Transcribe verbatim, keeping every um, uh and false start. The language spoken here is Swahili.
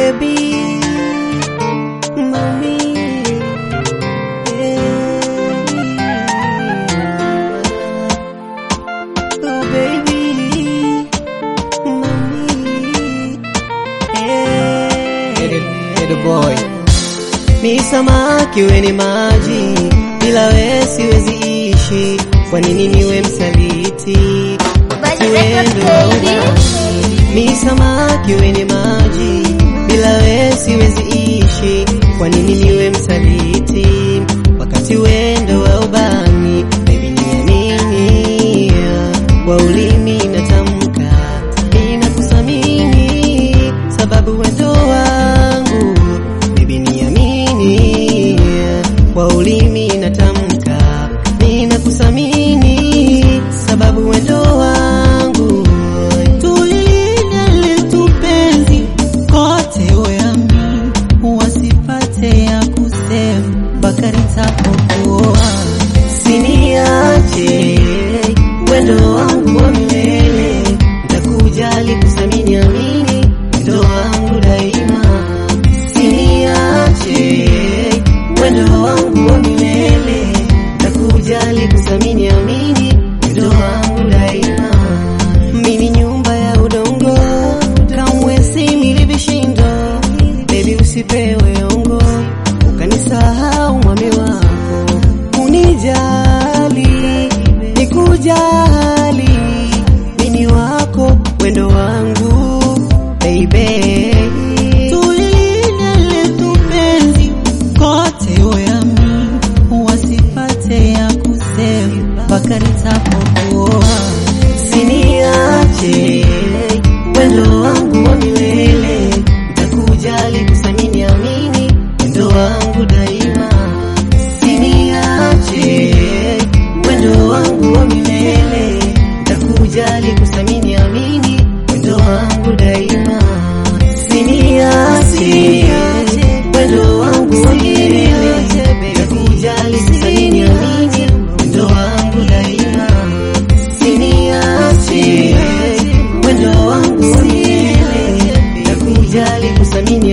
baby, mommy, yeah. Oh baby, mommy, yeah. Hey, the boy. Ni samaki we ni maji, bila we siwezi ishi. Kwa nini niwe msaliti? Ni samaki we ni maji, bila we siwezi ishi. Kwa nini niwe msaliti? Wakati wendo wa ubani, baby niamini. Kwa ulimi natamka, ninakusamini. Sababu wendo wangu, baby niamini. Kwa ulimi natamka, ninakusamini. Sababu wendo wangu. Tulilinda letu penzi kote weami, wasipate ya kusema mpaka nitapokuoa. Siniache wendo wangu wa milele, nitakujali kusamini amini wendo wangu daima. Siniache wendo wangu wa milele, nitakujali kusamini amini wendo wangu daima. Mimi nyumba ya udongo, kamwe simili vishindo. Baby usipewe ongo, ukanisahau mami wako. Unijali, nikujali, mimi wako wendo wangu baby. Tulilinda letu penzi kote weami, wasipate ya kusema mpaka nitapokuoa. Siniache wendo wangu wa milele, nitakujali kusamini amini wendo wangu daima. Siniache wendo wangu wa milele, nitakujali kusamini amini wendo wangu daima. Siniache wendo wangu wa milele, nitakujali kusamini amini wendo wangu daima. Siniache wendo wangu wa milele, nitakujali kusamini